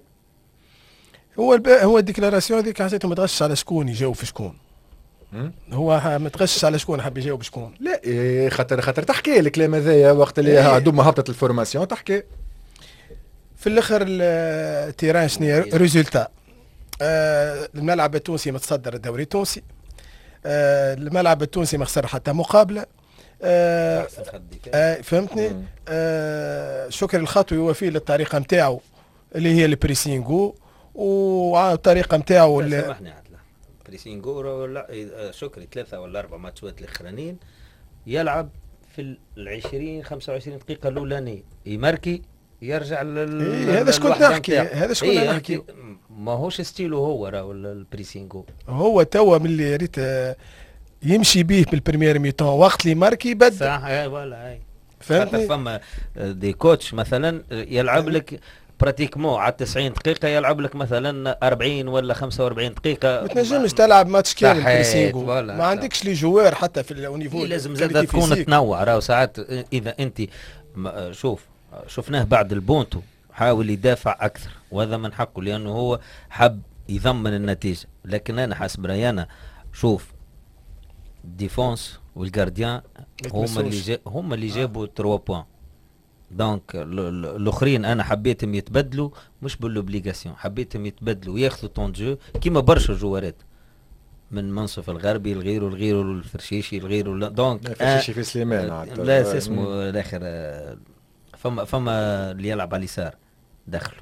S2: هو الديكلاراسيون هذيك حسيته متغش على شكون يجاوب في شكون. هو متغشش على شكون حب يجاوب شكون.
S1: لا خاطر تحكي الكلام هذايا وقت اللي هادوما هبطت الفورماسيون تحكي
S2: في الاخر التيران شنو ريزولتا. الملعب التونسي متصدر الدوري التونسي. الملعب التونسي ما خسر حتى مقابله. فهمتني. شكر الخطوي يوفي للطريقه نتاعو اللي هي البريسينغو والطريقه نتاعو
S3: سامحني بريسينغو شكري 3 ولا 4 ماتشات الاخرانيين يلعب في 20-25 دقيقه الاولانيه يماركي يرجع
S2: هذا شكون نحكي
S3: ما هوش ستيلو هو راهو البريسينغو.
S2: هو توا من اللي ريت يمشي به بالبريمير ميتون وقت اللي ماركي يبدل.
S3: صح فوالا فهمتني. فما دي كوتش مثلا يلعب لك براتيكمون على 90 دقيقة يلعب لك مثلا 40 ولا 45 دقيقة.
S2: ما تنجمش تلعب ماتش كامل بريسينغو، ما عندكش لي جوار حتى في النيفو.
S3: لازم زاد تكون تنوع راهو ساعات. إذا أنت شفناه بعد البونتو حاول يدافع أكثر وهذا من حقه لأنه هو حب يضمن النتيجة، لكن أنا حسب رأيي شوف ديفونس والجارديان هم اللي جابوا 3 بوان. دونك الاخرين انا حبيتهم يتبدلوا مش بالوبليغاسيون، حبيتهم يتبدلوا وياخذوا طون جو كيما برشا جوارات من منصف الغربي الغير الفرشيشي الغير. دونك
S1: الفرشيشي في سليمان
S3: لا اسمه الاخر فما اللي يلعب على اليسار دخلوا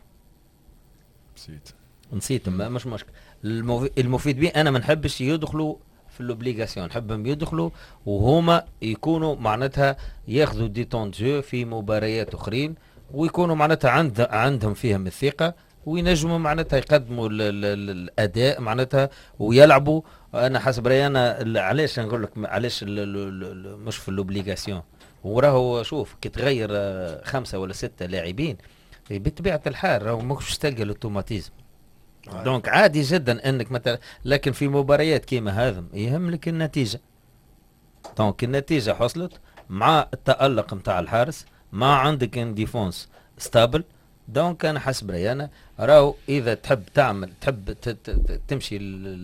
S3: نسيت مش مشكل. المفيد بيه انا ما نحبش يدخلوا في الاوبليغاسيون، نحبهم يدخلوا وهما يكونوا معناتها ياخذوا دي طون جو في مباريات اخرين ويكونوا معناتها عندهم فيهم الثقه وينجموا معناتها يقدموا الاداء معناتها ويلعبوا. انا حسب رايي انا علاش نقول لك علاش مش في الاوبليغاسيون. وراهو شوف كي تغير 5 ولا 6 لاعبين بطبيعه الحال راهو ماكش تلقى الاوتوماتيزم. دونك عادي جدا انك مثلا، لكن في مباريات كيما هذا يهم لك النتيجه. دونك النتيجه حصلت مع التألق نتاع الحارس، مع عندك ان ديفونس ستابل، دونك انا حسب رايي انا راهو اذا تحب تعمل تحب تمشي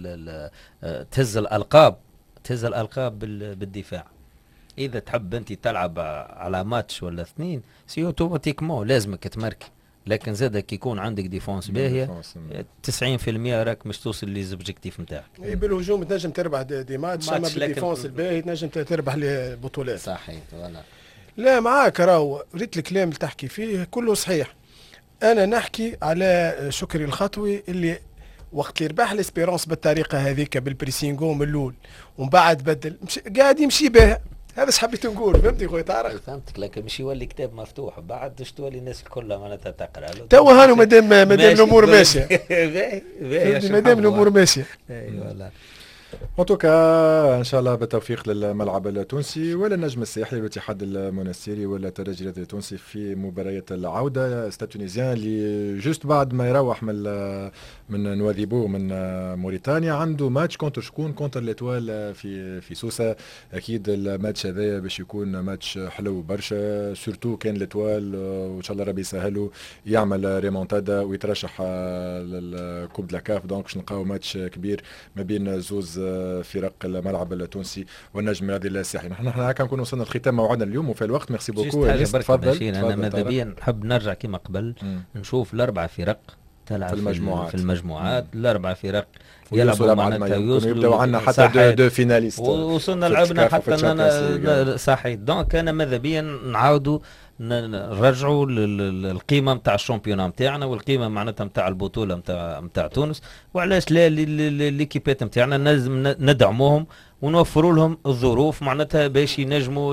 S3: تهز الالقاب بالدفاع. اذا تحب انت تلعب على ماتش ولا اثنين سي اوتوماتيكمون لازمك تماركي، لكن زاد كي يكون عندك ديفونس باهيه 90% راك مش توصل ليزوبجيكتيف نتاعك.
S2: بالهجوم تنجم تربح دي ماتش، اما بالديفونس الباهي تنجم تربح البطولات.
S3: صحيح ولا
S2: لا معاك راهو ريت الكلام اللي تحكي فيه كله صحيح. انا نحكي على شكري الخطوي اللي وقت اللي ربح الاسبيرونس بالطريقه هذيك بالبريسينغو من الاول ومن بعد بدل قاعد يمشي بها. هذا اش حبيت نقول، فهمتي خويا طارق؟
S3: فهمتك، لكن مش يولي كتاب مفتوح بعد باش تولي الناس كلها معناتها تقرا
S2: توا هانو مادام الامور ماشيه. مادام الامور ماشيه.
S3: اي والله.
S1: ان توكا ان شاء الله بالتوفيق للملعب التونسي ولا النجم الساحلي والاتحاد المنستيري ولا الترجي التونسي في مباريات العوده. ستاد تونيزيان اللي جوست بعد ما يروح من نواذيبو من موريتانيا عنده ماتش كونتر شكون؟ كونتر ليتوال في سوسه. اكيد الماتش هذا باش يكون ماتش حلو برشا، سورتو كان ليتوال وان شاء الله ربي يسهلوا يعمل ريمونتادا ويترشح للكوب لاكاف. دونك باش نلقاو ماتش كبير ما بين زوز فرق الملعب التونسي والنجم الرياضي الساحلي. نحن هكا نكون وصلنا لختام موعدنا اليوم وفي الوقت. ميرسي بوكو.
S3: تفضل. انا ماذا بيا نحب نرجع كما قبل نشوف الاربع فرق تلعب في المجموعات الاربع فرق يلعبوا معناتها
S1: يبداو عندنا حتى دو فيناليست
S3: وصلنا لعبنا حتى انا صحيح. دونك انا ماذا بيا نعاودوا نرجعوا للقيمه نتاع الشامبيون نتاعنا والقيمه معناتها نتاع البطوله نتاع تونس، وعلاش لا ليكيبات نتاعنا لازم ندعموهم ونوفروا لهم الظروف معناتها باش ينجموا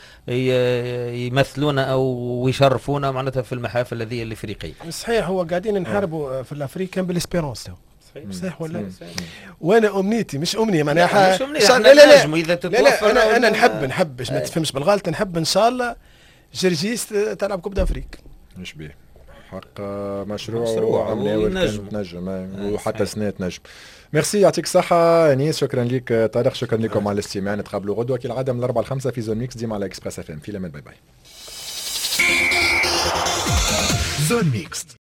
S3: يمثلونا او يشرفونا معناتها في المحافل هذه الافريقيه.
S2: صحيح هو قاعدين نحاربوا في الافريقيا بالاسبيرونس صحيح ولا؟ وانا امنيتي مش امنيه معناها لا انا نحب باش ما تفهمش بالغلط، نحب ان شاء الله جرجيس تلعب كوب دافريك.
S1: مش بيه حق مشروع نجم وحتى سنة نجم. ميرسي يعطيك الصحة انيس، شكرا لك طارق، شكرا لكم على الاستماع. نتقابلوا غدوة كالعادة من 4 ل 5 في زون ميكس ديما على اكسبريس اف ام. في الامان، باي باي. زون ميكس.